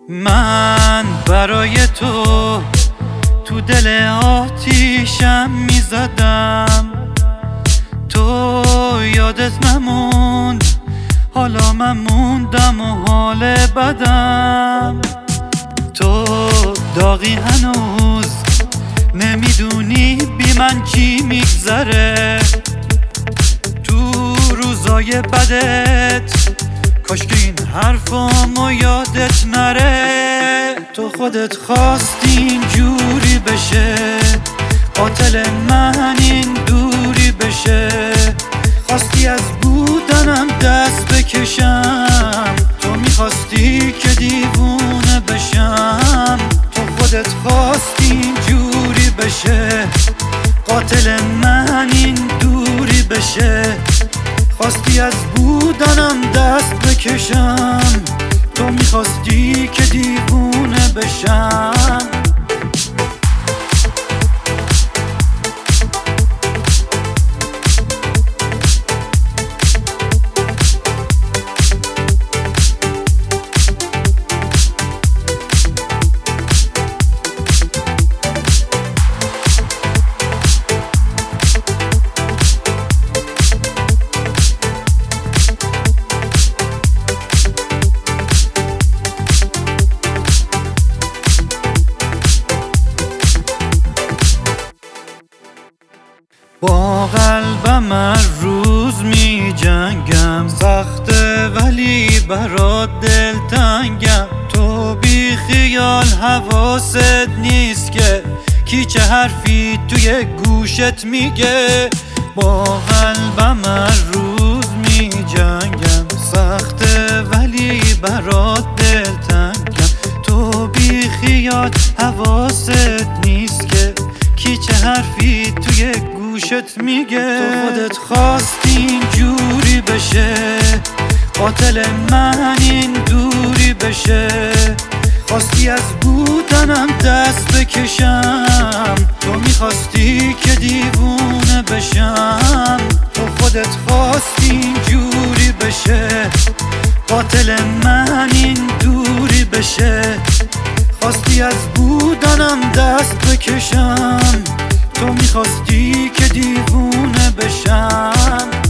من برای تو دل آتیشم میزدم، تو یادت نموند، حالا من موندم و حال بدم. تو داغی هنوز نمیدونی بی من چی میگذره، تو روزای بدت کاش که این حرفامو یادت نره. تو خودت خواستی اینجوری بشه، قاتل من این دوری بشه، خواستی از بودنم دست بکشم، تو میخواستی که دیوونه بشم. تو خودت خواستی اینجوری بشه، قاتل من این دوری بشه، خواستی از بودنم دست بکشم، تو میخواستی که دیوونه بشم. با قلبم هر روز می جنگم، سخته ولی برات دلتنگم. تو بی خیال حواست نیست که کی چه حرفی توی گوشت میگه. با قلبم هر روز می جنگم، سخته ولی برات دلتنگم. تو بی خیال حواست نیست که کی چه حرفی توی گوشت میگه. تو خودت خواستی اینجوری بشه، قاتل من این دوری بشه، خواستی از بودنم دست بکشم، تو میخواستی که دیوونه بشم. تو خودت خواستی اینجوری بشه، قاتل من این دوری بشه، خواستی از بودنم دست بکشم، تو میخواستی که دیوونه بشم.